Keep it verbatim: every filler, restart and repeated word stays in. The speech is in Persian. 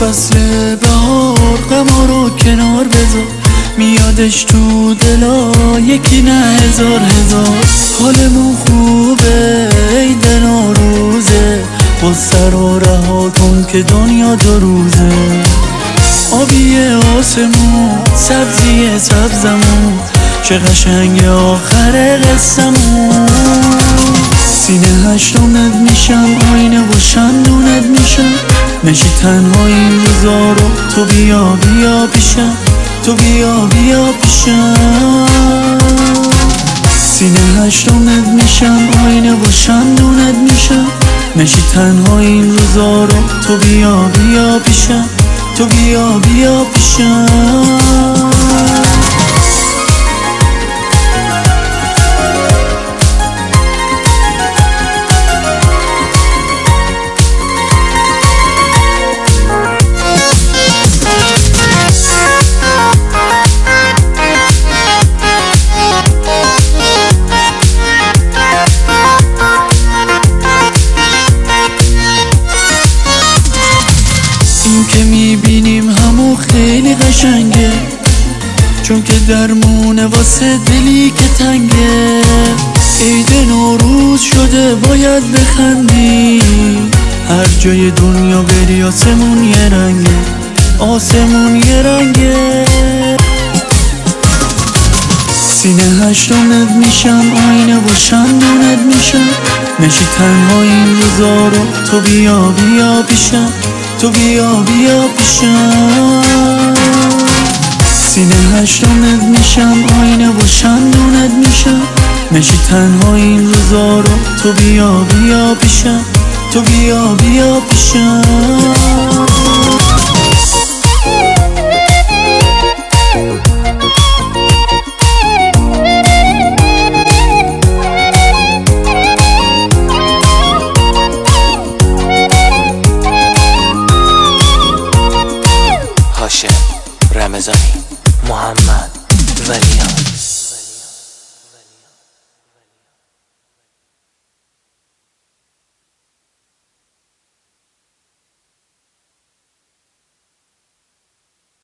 فصل بهار غما رو کنار بذار، میادش تو دلا یکی نه هزار هزار. حالمون خوبه عید نوروزه، غصه رو رها کن که دنیا دو روزه. آبی آسمون سبزی سبزمون، چه قشنگ آخر قصمون. سینه هشتمت میشم آینه و شندونت میشم، نشی تنها این روزا رو تو بیا بیا پیشم، تو بیا بیا پیشم. سینه هشتمت میشم آینه و شندونت میشم، نشی تنها این روزا رو تو بیا بیا پیشم، تو بیا بیا پیشم. این که میبینیم همو خیلی قشنگه، چون که درمونه واسه دلی که تنگه. عید نوروز شده باید بخندی، هر جای دنیا بری آسمون یه رنگه، آسمون یه رنگه. سینه هشتمت میشم آینه و شندونت میشم، نشی تنها این روزا رو تو بیا بیا پیشم، تو بیا بیا پیشم. سینه هشتمت میشم آینه و شندونت میشم، نشی تنها این روزا رو تو بیا بیا پیشم، تو بیا بیا پیشم. هاشم رمضانی، محمد ولیان.